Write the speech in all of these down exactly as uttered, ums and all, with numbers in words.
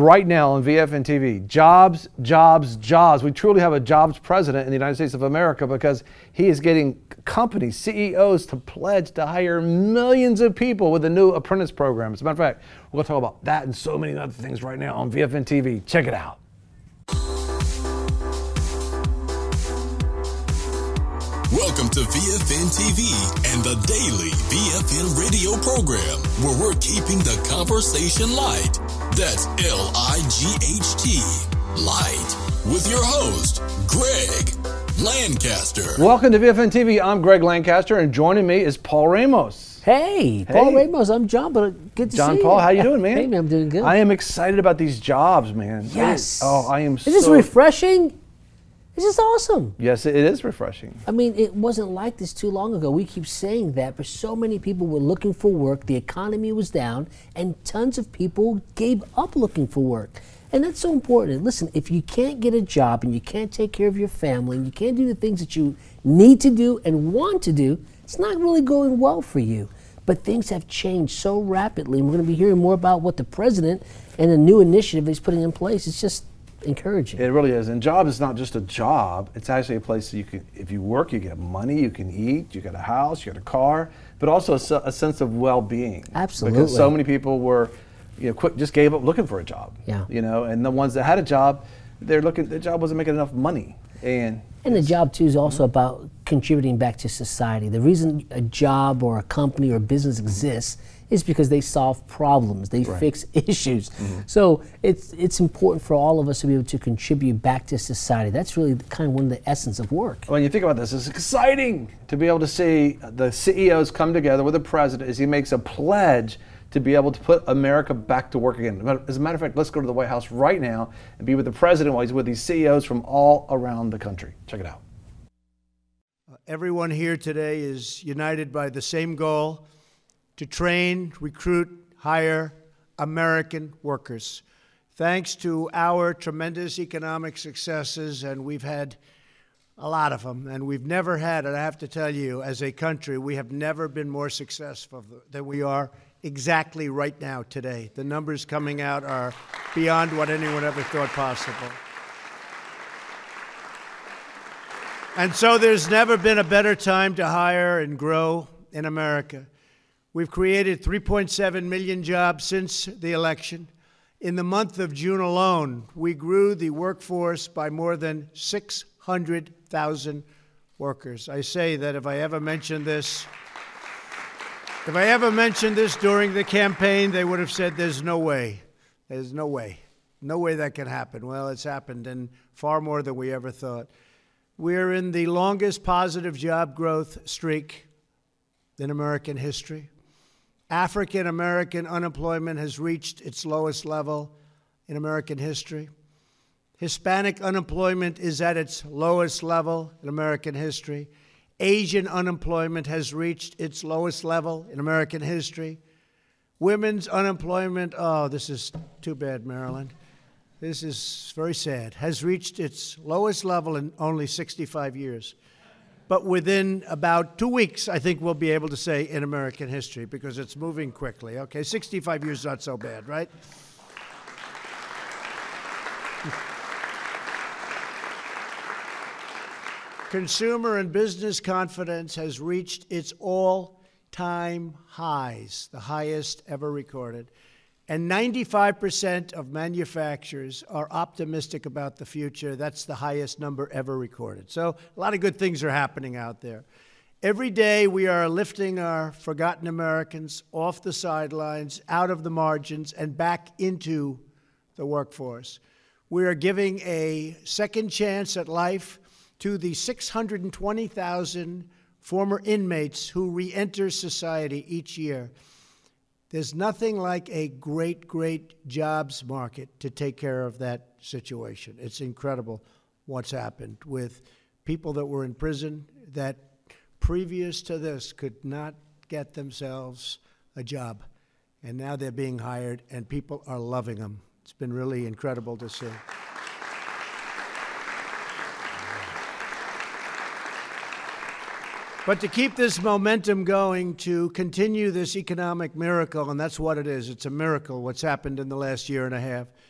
right now on V F N T V. Jobs, jobs, jobs. We truly have a jobs president in the United States of America because he is getting companies, C E Os to pledge to hire millions of people with the new apprentice program. As a matter of fact, we're going to talk about that and so many other things right now on V F N T V. Check it out. Welcome to V F N T V and the daily V F N radio program, where we're keeping the conversation light. That's L I G H T, light, with your host, Greg Lancaster. Welcome to V F N T V. I'm Greg Lancaster, and joining me is Paul Ramos. Hey, Paul hey. Ramos. I'm John, but good to John see Paul, you. how you doing, man? Hey, man, I'm doing good. I am excited about these jobs, man. Yes. Oh, I am Is so... this refreshing? This is awesome. Yes, it is refreshing. I mean, it wasn't like this too long ago. We keep saying that, but so many people were looking for work. The economy was down, and tons of people gave up looking for work. And that's so important. Listen, if you can't get a job and you can't take care of your family and you can't do the things that you need to do and want to do, it's not really going well for you. But things have changed so rapidly, and we're going to be hearing more about what the president and the new initiative he's putting in place. It's just encouraging. It really is. And job is not just a job. It's actually a place that you can, if you work, you get money, you can eat, you get a house, you get a car, but also a, a sense of well-being. Absolutely. Because so many people were, you know, quick, just gave up looking for a job. Yeah. You know, and the ones that had a job, they're looking, the job wasn't making enough money. And And the job, too, is also mm-hmm. about contributing back to society. The reason a job or a company or a business exists is because they solve problems, they right. fix issues. Mm-hmm. So it's it's important for all of us to be able to contribute back to society. That's really kind of one of the essence of work. When you think about this, it's exciting to be able to see the C E Os come together with the president as he makes a pledge to be able to put America back to work again. As a matter of fact, let's go to the White House right now and be with the president while he's with these C E Os from all around the country. Check it out. Uh, everyone here today is united by the same goal: to train, recruit, hire American workers. Thanks to our tremendous economic successes, and we've had a lot of them, and we've never had, and I have to tell you, as a country, we have never been more successful than we are exactly right now today. The numbers coming out are beyond what anyone ever thought possible. And so there's never been a better time to hire and grow in America. We've created three point seven million jobs since the election. In the month of June alone, we grew the workforce by more than six hundred thousand workers. I say that if I ever mentioned this, if I ever mentioned this during the campaign, they would have said there's no way. There's no way. No way that can happen. Well, it's happened, and far more than we ever thought. We're in the longest positive job growth streak in American history. African American unemployment has reached its lowest level in American history. Hispanic unemployment is at its lowest level in American history. Asian unemployment has reached its lowest level in American history. Women's unemployment, oh, this is too bad, Marilyn. This is very sad, has reached its lowest level in only sixty-five years. But within about two weeks, I think we'll be able to say in American history, because it's moving quickly. Okay, sixty-five years is not so bad, right? Consumer and business confidence has reached its all-time highs, the highest ever recorded. And ninety-five percent of manufacturers are optimistic about the future. That's the highest number ever recorded. So a lot of good things are happening out there. Every day we are lifting our forgotten Americans off the sidelines, out of the margins, and back into the workforce. We are giving a second chance at life to the six hundred twenty thousand former inmates who re-enter society each year. There's nothing like a great, great jobs market to take care of that situation. It's incredible what's happened with people that were in prison that previous to this could not get themselves a job. And now they're being hired, and people are loving them. It's been really incredible to see. But to keep this momentum going, to continue this economic miracle, and that's what it is, it's a miracle what's happened in the last year and a half,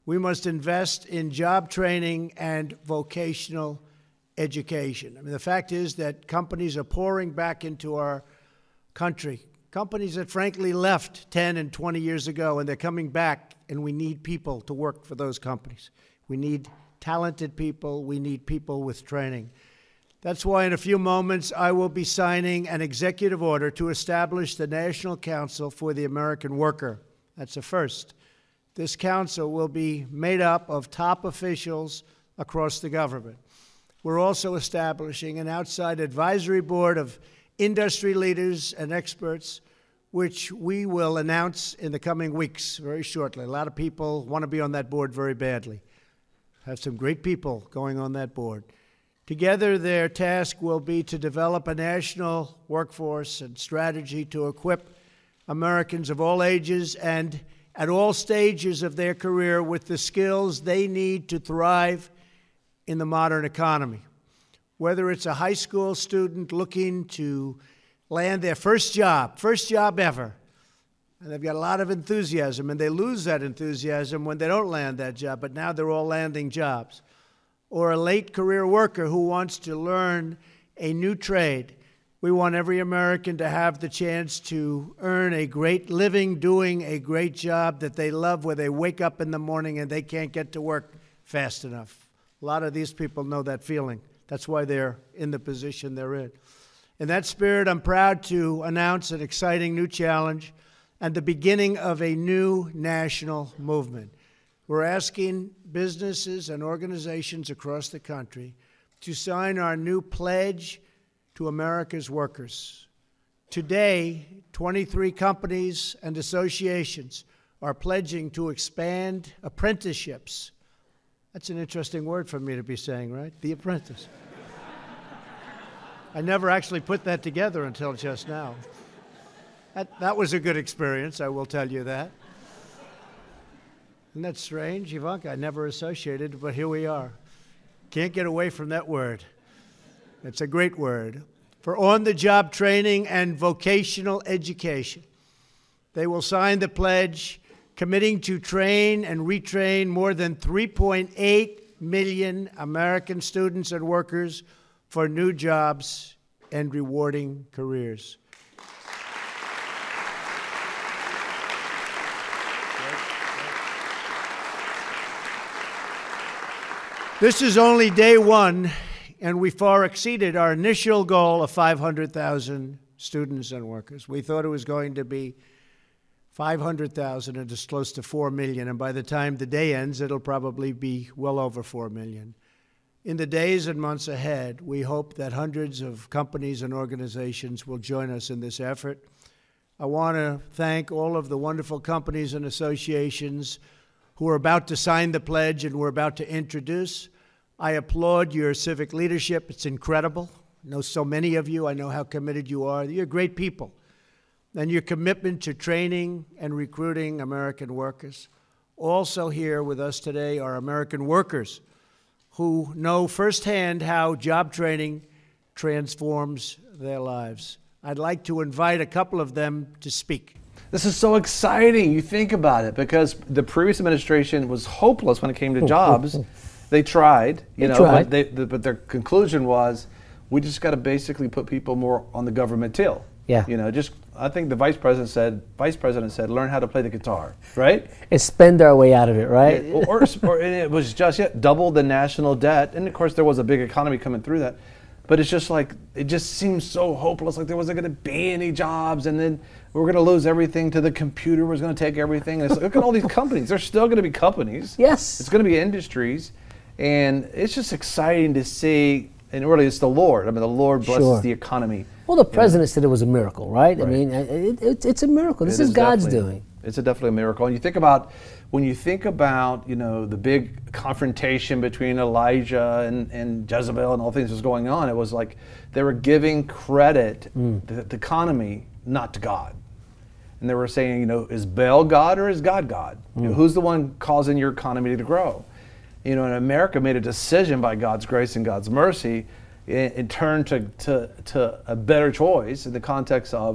We must invest in job training and vocational education. I mean, the fact is that companies are pouring back into our country. Companies that frankly left ten and twenty years ago, and they're coming back, and we need people to work for those companies. We need talented people. We need people with training. That's why in a few moments I will be signing an executive order to establish the National Council for the American Worker. That's a first. This council will be made up of top officials across the government. We're also establishing an outside advisory board of industry leaders and experts, which we will announce in the coming weeks, very shortly. A lot of people want to be on that board very badly. Have some great people going on that board. Together, their task will be to develop a national workforce and strategy to equip Americans of all ages and at all stages of their career with the skills they need to thrive in the modern economy. Whether it's a high school student looking to land their first job, first job ever, and they've got a lot of enthusiasm, and they lose that enthusiasm when they don't land that job, but now they're all landing jobs. Or a late career worker who wants to learn a new trade. We want every American to have the chance to earn a great living doing a great job that they love, where they wake up in the morning and they can't get to work fast enough. A lot of these people know that feeling. That's why they're in the position they're in. In that spirit, I'm proud to announce an exciting new challenge and the beginning of a new national movement. We're asking businesses and organizations across the country to sign our new pledge to America's workers. Today, twenty-three companies and associations are pledging to expand apprenticeships. That's an interesting word for me to be saying, right? The apprentice. I never actually put that together until just now. That, that was a good experience, I will tell you that. Isn't that strange, Ivanka? I never associated, but here we are. Can't get away from that word. It's a great word. For on-the-job training and vocational education. They will sign the pledge committing to train and retrain more than three point eight million American students and workers for new jobs and rewarding careers. This is only day one, and we far exceeded our initial goal of five hundred thousand students and workers. We thought it was going to be five hundred thousand, and it's close to four million, and by the time the day ends, it'll probably be well over four million. In the days and months ahead, we hope that hundreds of companies and organizations will join us in this effort. I want to thank all of the wonderful companies and associations who are about to sign the pledge and we're about to introduce. I applaud your civic leadership. It's incredible. I know so many of you. I know how committed you are. You're great people. And your commitment to training and recruiting American workers. Also here with us today are American workers who know firsthand how job training transforms their lives. I'd like to invite a couple of them to speak. This is so exciting. You think about it, because the previous administration was hopeless when it came to jobs. They tried, you They know, tried. But, they, the, but their conclusion was, we just got to basically put people more on the government till. Yeah. You know, just I think the vice president said, vice president said, learn how to play the guitar, right? And spend our way out of it, right? Yeah, or, or, or it was just yeah, double the national debt, and of course there was a big economy coming through that. But it's just like, it just seems so hopeless, like there wasn't going to be any jobs, and then we we're going to lose everything to the computer, was going to take everything. And it's like, look at all these companies. There's still going to be companies. Yes. It's going to be industries. And it's just exciting to see, and really it's the Lord. I mean, the Lord blesses Sure. the economy. Well, the president said it was a miracle, right? I Right. mean, it, it, it's a miracle. This It is God's definitely- doing. It's a definitely a miracle. And you think about, when you think about, you know, the big confrontation between Elijah and, and Jezebel and all things that was going on, it was like they were giving credit Mm. to the economy, not to God. And they were saying, you know, is Baal God or is God God? You know, Mm. who's the one causing your economy to grow? You know, and America made a decision by God's grace and God's mercy, and, and turned to, to, to a better choice in the context of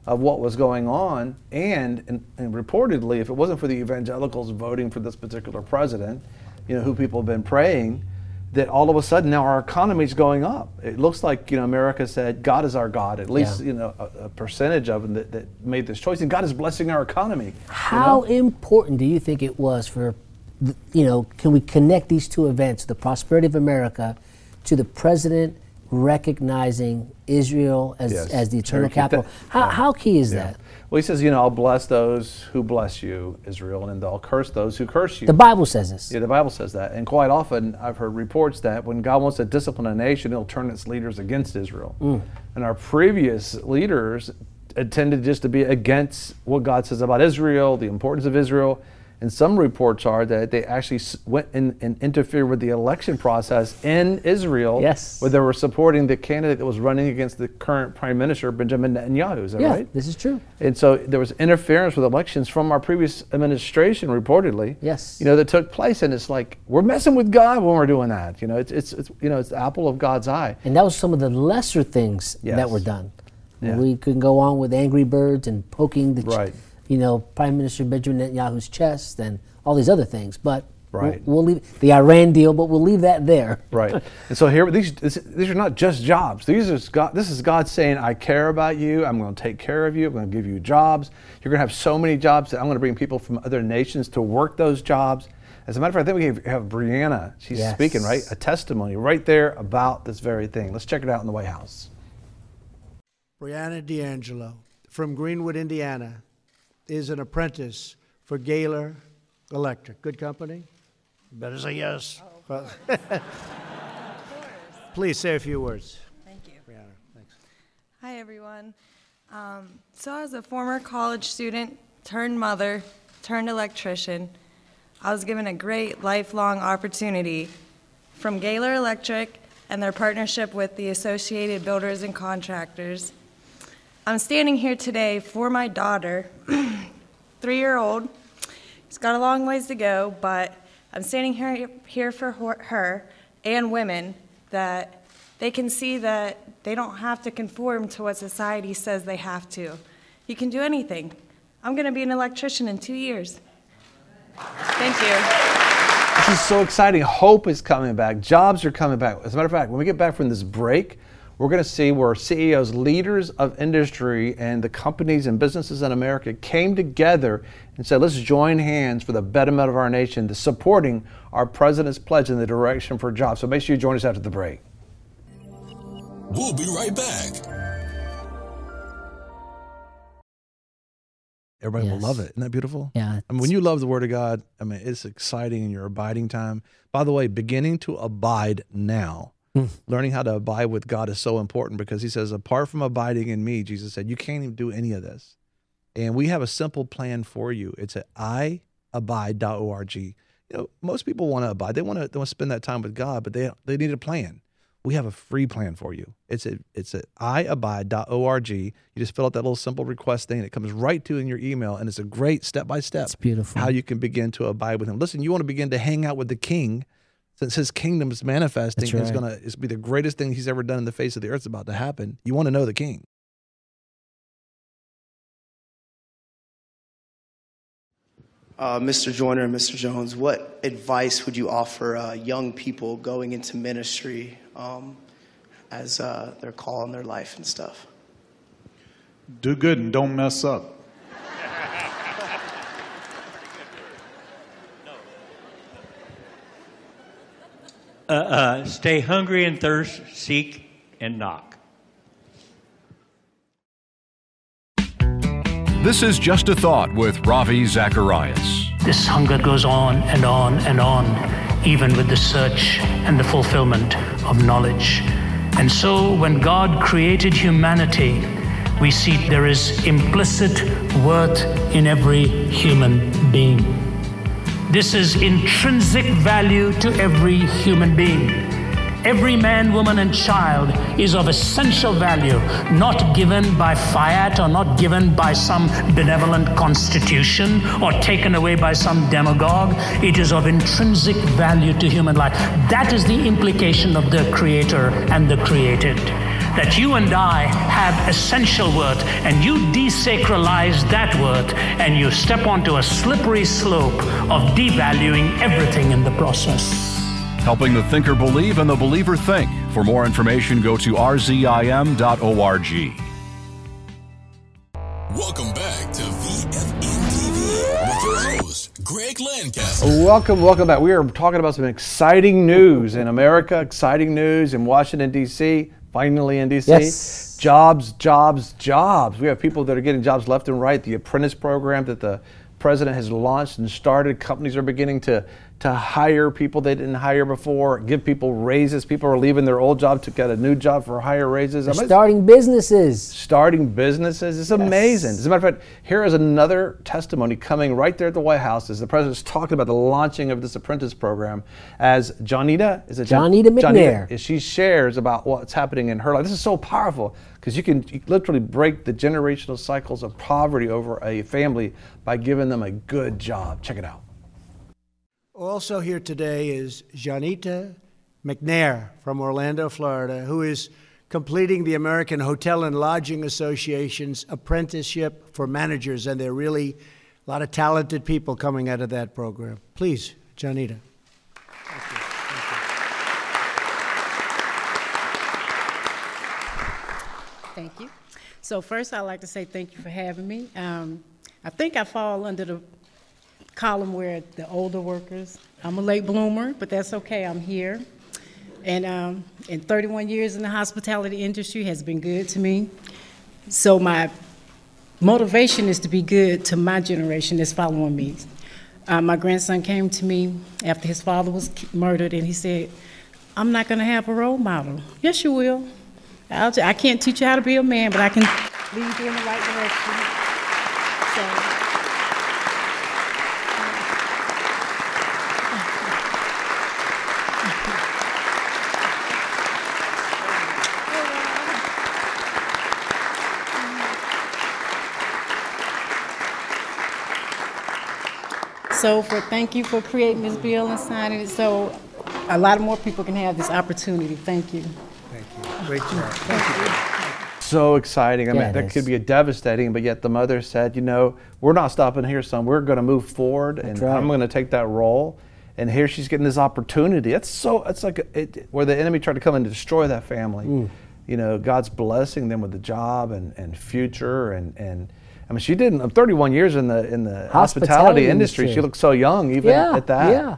of what was going on, and, and, and reportedly, if it wasn't for the evangelicals voting for this particular president, you know, who people have been praying, that all of a sudden now our economy is going up. It looks like, you know, America said, God is our God, at least, yeah. you know, a, a percentage of them that, that made this choice, and God is blessing our economy. How you know? important do you think it was for, you know, can we connect these two events, the prosperity of America, to the president recognizing Israel as, yes. as the eternal capital? How, yeah. how key is yeah. that? Well, he says, you know, I'll bless those who bless you, Israel, and then I'll curse those who curse you. The Bible says this. Yeah, the Bible says that. And quite often, I've heard reports that when God wants to discipline a nation, he'll turn its leaders against Israel. Mm. And our previous leaders tended just to be against what God says about Israel, the importance of Israel. And some reports are that they actually went in and interfered with the election process in Israel, yes. where they were supporting the candidate that was running against the current prime minister, Benjamin Netanyahu. Is that yeah, right? This is true. And so there was interference with elections from our previous administration, reportedly. Yes. You know, that took place, and it's like we're messing with God when we're doing that. You know, it's it's, it's you know it's the apple of God's eye. And that was some of the lesser things yes. that were done. Yeah. We could go on with Angry Birds and poking the. Right. You know, Prime Minister Benjamin Netanyahu's chest and all these other things, but right. we'll, we'll leave the Iran deal, but we'll leave that there. Right. And so here, these these are not just jobs. These are God. This is God saying, "I care about you. I'm going to take care of you. I'm going to give you jobs. You're going to have so many jobs that I'm going to bring people from other nations to work those jobs." As a matter of fact, I think we have Brianna. She's yes. speaking, right? A testimony right there about this very thing. Let's check it out in the White House. Brianna D'Angelo from Greenwood, Indiana, is an apprentice for Gaylor Electric. Good company? You better say yes. Oh. Please say a few words. Thank you. Brianna, thanks. Hi, everyone. Um, so as a former college student, turned mother, turned electrician, I was given a great lifelong opportunity from Gaylor Electric and their partnership with the Associated Builders and Contractors. I'm standing here today for my daughter, three-year-old. She's got a long ways to go, but I'm standing here, here for her and women that they can see that they don't have to conform to what society says they have to. You can do anything. I'm going to be an electrician in two years. Thank you. This is so exciting. Hope is coming back. Jobs are coming back. As a matter of fact, when we get back from this break, we're going to see where C E Os, leaders of industry, and the companies and businesses in America came together and said, let's join hands for the betterment of our nation, to supporting our president's pledge in the direction for jobs. So make sure you join us after the break. We'll be right back. Everybody yes. will love it. Isn't that beautiful? Yeah. I mean, when you love the Word of God, I mean, it's exciting in your abiding time. By the way, beginning to abide now. Learning how to abide with God is so important, because he says, apart from abiding in me, Jesus said, you can't even do any of this. And we have a simple plan for you. It's at i abide dot org. You know, most people want to abide. They want to they want to spend that time with God, but they they need a plan. We have a free plan for you. It's at it's at i abide dot org. You just fill out that little simple request thing. It comes right to in your email, and it's a great step-by-step It's beautiful. how you can begin to abide with him. Listen, you want to begin to hang out with the King. Since his kingdom is manifesting, That's right. it's going to be the greatest thing he's ever done in the face of the earth. It's about to happen. You want to know the King. Uh, Mister Joyner and Mister Jones, what advice would you offer uh, young people going into ministry um, as uh, their call in their life and stuff? Do good and don't mess up. Uh, uh, stay hungry and thirst, seek and knock. This is Just a Thought with Ravi Zacharias. This hunger goes on and on and on, even with the search and the fulfillment of knowledge. And so when God created humanity, we see there is implicit worth in every human being. This is intrinsic value to every human being. Every man, woman, and child is of essential value, not given by fiat or not given by some benevolent constitution or taken away by some demagogue. It is of intrinsic value to human life. That is the implication of the Creator and the created. that you and I have essential worth, and you desacralize that worth, and you step onto a slippery slope of devaluing everything in the process. Helping the thinker believe and the believer think. For more information, go to r z i m dot org. Welcome back to V F N T V with your host, Greg Lancaster. Welcome, welcome back. We are talking about some exciting news in America, exciting news in Washington, D C, finally in D C. Yes. Jobs, jobs, jobs. We have people that are getting jobs left and right. The apprentice program that the president has launched and started. Companies are beginning to to hire people they didn't hire before, give people raises. People are leaving their old job to get a new job for higher raises. They're starting businesses. Starting businesses. It's amazing. As a matter of fact, here is another testimony coming right there at the White House as the president's talking about the launching of this apprentice program as Johnita, is it Johnita McNair. Johnita, she shares about what's happening in her life. This is so powerful because you can you literally break the generational cycles of poverty over a family by giving them a good job. Check it out. Also here today is Johnita McNair from Orlando, Florida, who is completing the American Hotel and Lodging Association's apprenticeship for managers, and there are really a lot of talented people coming out of that program. Please, Johnita. Thank you. Thank you. Thank you. So first, I'd like to say thank you for having me. Um, I think I fall under the column where the older workers. I'm a late bloomer, but that's okay. I'm here. And um, in thirty-one years in the hospitality industry has been good to me. So my motivation is to be good to my generation that's following me. Uh, my grandson came to me after his father was murdered, and he said, I'm not going to have a role model. Yes, you will. I'll t- I can't teach you how to be a man, but I can lead you in the right direction. So, So for thank you for creating this bill and signing it so a lot more people can have this opportunity. Thank you. Thank you. Great job. Thank you. So exciting. I Yeah, mean, it that is. could be a devastating, but yet the mother said, you know, we're not stopping here, son. We're going to move forward, and right. I'm going to take that role. And here she's getting this opportunity. It's so, it's like a, it, where the enemy tried to come and destroy that family. Mm. You know, God's blessing them with the job and, and future. And, and I mean, she did thirty-one years in the in the hospitality, Hospitality industry. industry. She looked so young, even Yeah, at that. yeah.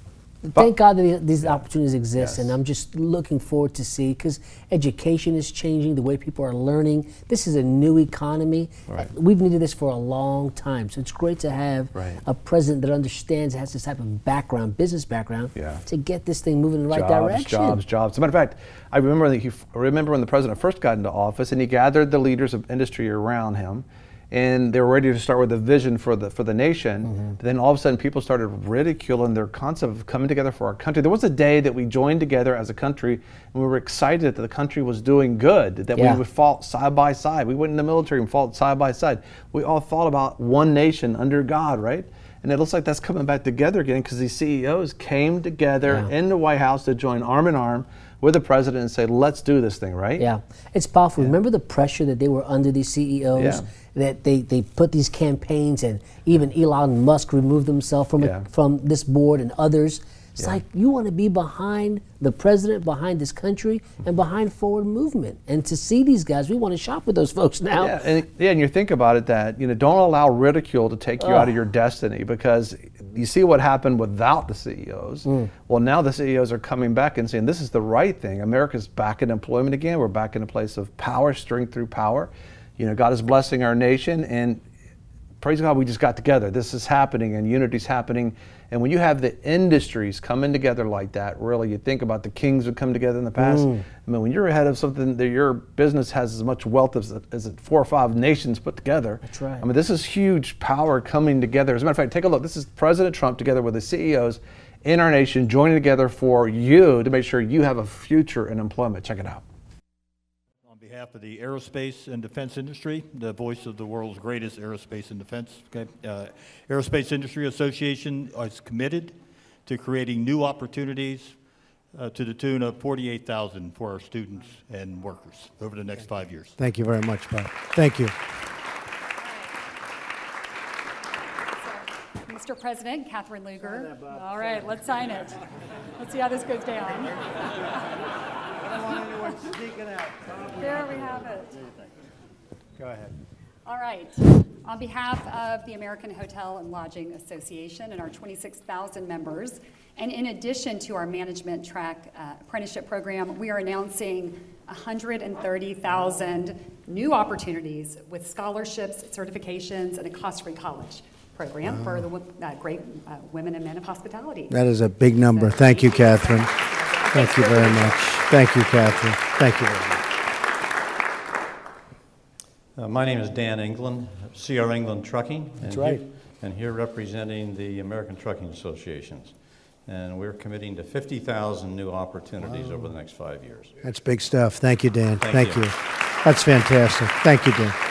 Thank God that these opportunities exist, and I'm just looking forward to see, because education is changing, the way people are learning. This is a new economy. Right. We've needed this for a long time, so it's great to have Right. a president that understands, has this type of background, business background, Yeah. to get this thing moving in the right jobs, direction. Jobs, jobs. As a matter of fact, I remember that he, I remember when the president first got into office, and he gathered the leaders of industry around him, and they were ready to start with a vision for the for the nation. Mm-hmm. But then all of a sudden, people started ridiculing their concept of coming together for our country. There was a day that we joined together as a country, and we were excited that the country was doing good, that Yeah. we would fought side by side. We went in the military and fought side by side. We all thought about one nation under God, right? And it looks like that's coming back together again, because these C E Os came together Yeah. in the White House to join arm in arm with the president and say, let's do this thing, right? Yeah, it's powerful. Remember the pressure that they were under, these C E Os, Yeah. that they, they put these campaigns, and even Elon Musk removed himself from Yeah. it, from this board and others. It's Yeah. like you want to be behind the president, behind this country, and behind forward movement. And to see these guys, we want to shop with those folks now. Yeah, and, yeah, and you think about it that, you know, don't allow ridicule to take you out of Ugh. your destiny, because you see what happened without the C E Os. Mm. Well, now the C E Os are coming back and saying this is the right thing. America's back in employment again. We're back in a place of power, strength through power. You know, God is blessing our nation, and praise God, we just got together. This is happening, and unity's happening. And when you have the industries coming together like that, really, you think about the kings who come together in the past. Mm. I mean, when you're ahead of something that your business has as much wealth as, as four or five nations put together. That's right. I mean, this is huge power coming together. As a matter of fact, take a look. This is President Trump together with the C E Os in our nation, joining together for you to make sure you have a future in employment. Check it out. On behalf of the aerospace and defense industry, the voice of the world's greatest aerospace and defense, okay, uh, Aerospace Industry Association is committed to creating new opportunities uh, to the tune of forty-eight thousand for our students and workers over the next five years. Thank you very much, Bob. Thank you. Mister President, Catherine Luger. All right, let's sign it. Let's see how this goes down. I don't want anyone sneaking out. There we have it. Go ahead. All right. On behalf of the American Hotel and Lodging Association and our twenty-six thousand members, and in addition to our management track uh, apprenticeship program, we are announcing one hundred thirty thousand new opportunities with scholarships, certifications, and a cost-free college program wow. for the uh, great uh, women and men of hospitality. That is a big number. So, thank you, Catherine. Thank you very much. Thank you, Catherine. Thank you very much. Uh, my name is Dan England, C R England Trucking. That's and right. Here, and here representing the American Trucking Associations. And we're committing to fifty thousand new opportunities wow. over the next five years. That's big stuff. Thank you, Dan. Thank, Thank you. you. That's fantastic. Thank you, Dan.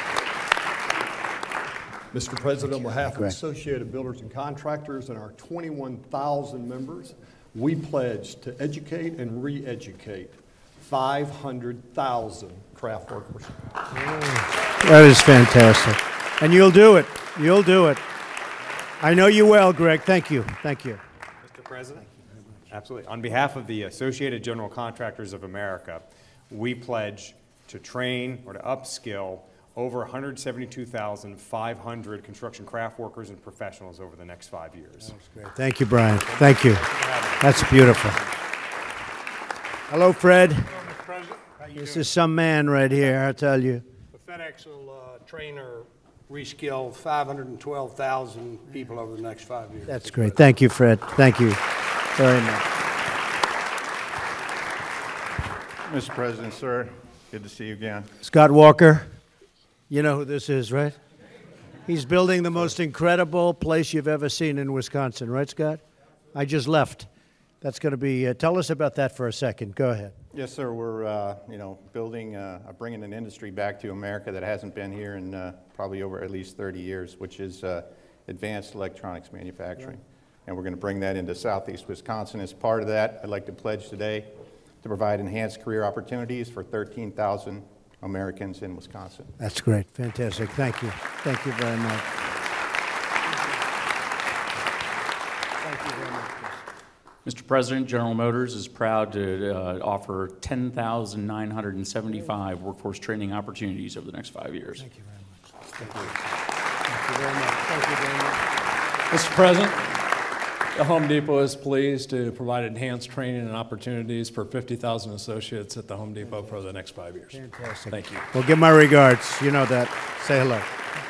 Mister President, on behalf of Correct. Associated Builders and Contractors and our twenty-one thousand members, we pledge to educate and re-educate five hundred thousand craft workers. That is fantastic. And you'll do it. You'll do it. I know you will, Greg. Thank you. Thank you. Mister President, absolutely. On behalf of the Associated General Contractors of America, we pledge to train or to upskill over one hundred seventy-two thousand five hundred construction craft workers and professionals over the next five years. That's great. Thank you, Brian. Thank you. That's beautiful. Hello, Fred. Hello, Mister President. How you This doing? is some man right here, I tell you. The FedEx will uh, train or reskill five hundred twelve thousand people over the next five years. That's great. Thank you, Fred. Thank you very much. Mister President, sir, good to see you again. Scott Walker, you know who this is, right? He's building the most incredible place you've ever seen in Wisconsin, right, Scott? I just left. That's going to be, uh, tell us about that for a second. Go ahead. Yes, sir. We're, uh, you know, building, uh, bringing an industry back to America that hasn't been here in uh, probably over at least thirty years, which is uh, advanced electronics manufacturing. Yeah. And we're going to bring that into Southeast Wisconsin. As part of that, I'd like to pledge today to provide enhanced career opportunities for thirteen thousand Americans in Wisconsin. That's great. Fantastic. Thank you. Thank you very much. Thank you very much. Mister President, General Motors is proud to uh, offer ten thousand nine hundred seventy-five workforce training opportunities over the next five years. Thank you very much. Thank you. Thank you very much. Thank you very much. Mister President, the Home Depot is pleased to provide enhanced training and opportunities for fifty thousand associates at the Home Depot for the next five years. Fantastic. Thank you. Well, give my regards. You know that. Say hello.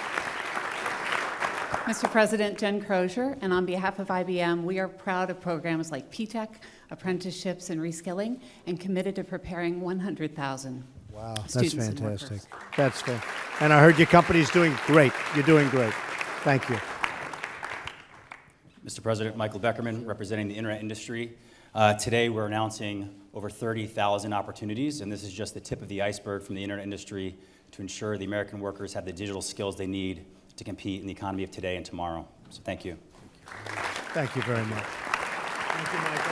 Mister President, Jen Crozier, and on behalf of I B M, we are proud of programs like P TECH, apprenticeships and reskilling, and committed to preparing one hundred thousand wow, students that's and fantastic. workers. That's fantastic. And I heard your company's doing great. You're doing great. Thank you. Mister President, Michael Beckerman, representing the internet industry. Uh, today, we're announcing over thirty thousand opportunities, and this is just the tip of the iceberg from the internet industry to ensure the American workers have the digital skills they need to compete in the economy of today and tomorrow. So thank you. Thank you very much. Thank you, Michael.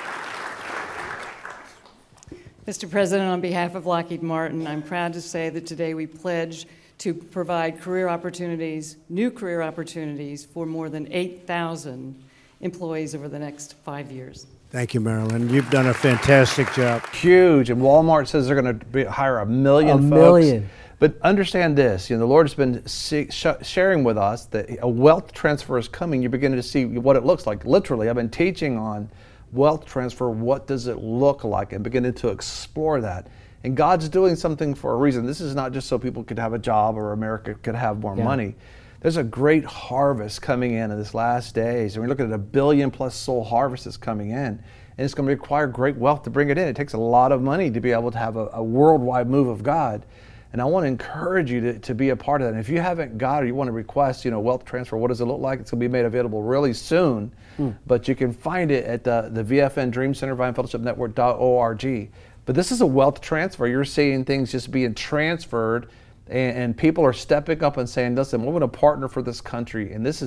Mister President, on behalf of Lockheed Martin, I'm proud to say that today we pledge to provide career opportunities, new career opportunities for more than eight thousand employees over the next five years. Thank you, Marilyn. You've done a fantastic job. Huge. And Walmart says they're going to hire a million A folks. million. But understand this, you know, the Lord has been see, sh sharing with us that a wealth transfer is coming. You're beginning to see what it looks like. Literally, I've been teaching on wealth transfer. What does it look like? And beginning to explore that. And God's doing something for a reason. This is not just so people could have a job or America could have more Yeah. money. There's a great harvest coming in in this last days. And we're looking at a billion plus soul harvest that's coming in. And it's going to require great wealth to bring it in. It takes a lot of money to be able to have a, a worldwide move of God. And I want to encourage you to, to be a part of that. And if you haven't got it, or you want to request, you know, wealth transfer, what does it look like? It's going to be made available really soon. Hmm. But you can find it at the, the V F N Dream Center, Vine Fellowship Network dot org. But this is a wealth transfer. You're seeing things just being transferred, and, and people are stepping up and saying, listen, we're going to partner for this country. And this is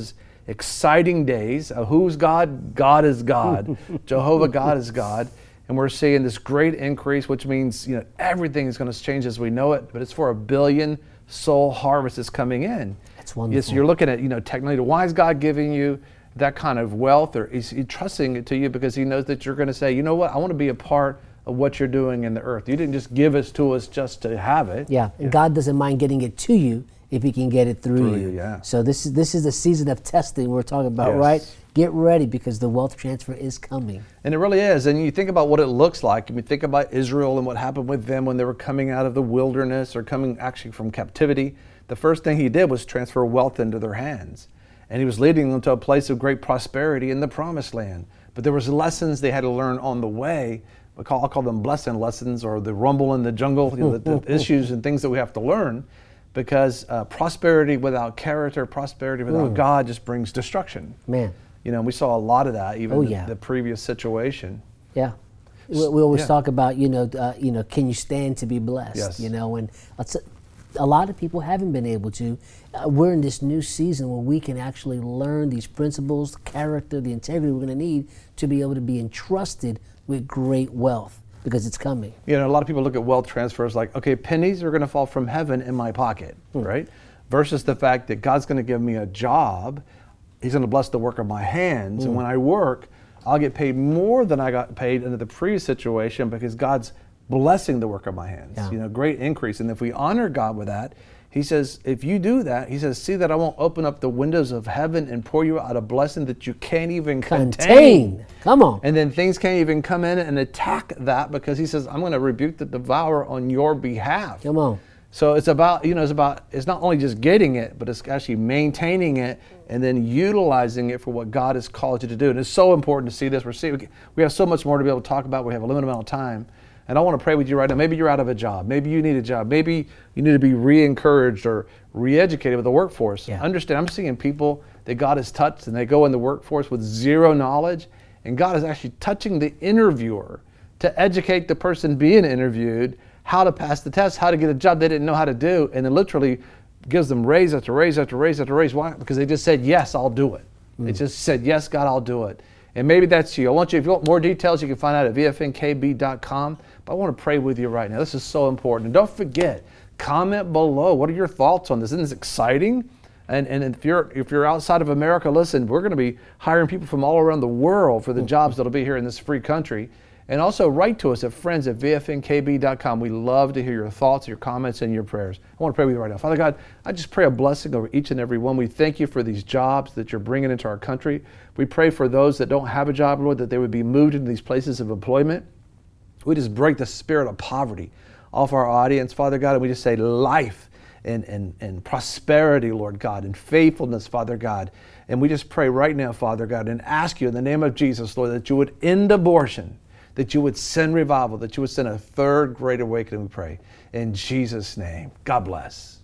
exciting days. Uh, who's God? God is God. Jehovah God is God. And we're seeing this great increase, which means, you know, everything is going to change as we know it, but it's for a billion soul harvest that's coming in. That's wonderful. Yes, you're looking at, you know, technology. Why is God giving you that kind of wealth, or is he trusting it to you because he knows that you're going to say, you know what, I want to be a part of what you're doing in the earth. You didn't just give it to us just to have it. Yeah, and yeah. God doesn't mind getting it to you if he can get it through, through you. you. Yeah. So this is this is the season of testing we're talking about, Yes. right? Get ready because the wealth transfer is coming. And it really is. And you think about what it looks like. I mean, think about Israel and what happened with them when they were coming out of the wilderness or coming actually from captivity. The first thing he did was transfer wealth into their hands. And he was leading them to a place of great prosperity in the promised land. But there was lessons they had to learn on the way. We call, I'll call them blessing lessons, or the rumble in the jungle, you know, the, the issues and things that we have to learn. Because uh, prosperity without character, prosperity without Mm. God just brings destruction. Man. You know, we saw a lot of that even Oh, in yeah. the previous situation. Yeah. We, we always Yeah. talk about, you know, uh, you know, can you stand to be blessed? Yes. You know, and it's a, a lot of people haven't been able to. Uh, we're in this new season where we can actually learn these principles, the character, the integrity we're going to need to be able to be entrusted with great wealth, because it's coming. You know, a lot of people look at wealth transfers like, okay, pennies are going to fall from heaven in my pocket, Hmm. right? Versus the fact that God's going to give me a job. He's going to bless the work of my hands. And Mm. when I work, I'll get paid more than I got paid in the previous situation because God's blessing the work of my hands. Yeah. You know, great increase. And if we honor God with that, he says, if you do that, he says, see that I won't open up the windows of heaven and pour you out a blessing that you can't even contain. Contain. Come on. And then things can't even come in and attack that because he says, I'm going to rebuke the devourer on your behalf. Come on. So it's about, you know, it's about, it's not only just getting it, but it's actually maintaining it and then utilizing it for what God has called you to do. And it's so important to see this. We're seeing, we have so much more to be able to talk about. We have a limited amount of time. And I want to pray with you right now. Maybe you're out of a job. Maybe you need a job. Maybe you need to be re-encouraged or re-educated with the workforce. Yeah. Understand, I'm seeing people that God has touched and they go in the workforce with zero knowledge. And God is actually touching the interviewer to educate the person being interviewed how to pass the test, how to get a job they didn't know how to do, and then literally gives them raise after raise after raise after raise. Why? Because they just said, yes, I'll do it. Mm. They just said, yes, God, I'll do it. And maybe that's you. I want you, if you want more details, you can find out at V F N K B dot com. But I want to pray with you right now. This is so important. And don't forget, comment below. What are your thoughts on this? Isn't this exciting? And, and if you're if you're outside of America, listen, we're going to be hiring people from all around the world for the jobs that'll be here in this free country. And also write to us at friends at V F N K B dot com. We love to hear your thoughts, your comments, and your prayers. I want to pray with you right now. Father God, I just pray a blessing over each and every one. We thank you for these jobs that you're bringing into our country. We pray for those that don't have a job, Lord, that they would be moved into these places of employment. We just break the spirit of poverty off our audience, Father God, and we just say life and, and, and prosperity, Lord God, and faithfulness, Father God. And we just pray right now, Father God, and ask you in the name of Jesus, Lord, that you would end abortion, that you would send revival, that you would send a third great awakening, we pray. In Jesus' name, God bless.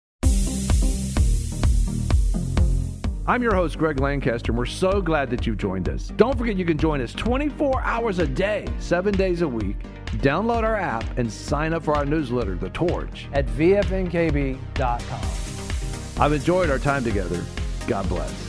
I'm your host, Greg Lancaster, and we're so glad that you've joined us. Don't forget you can join us twenty-four hours a day, seven days a week. Download our app and sign up for our newsletter, The Torch, at V F N K B dot com. I've enjoyed our time together. God bless.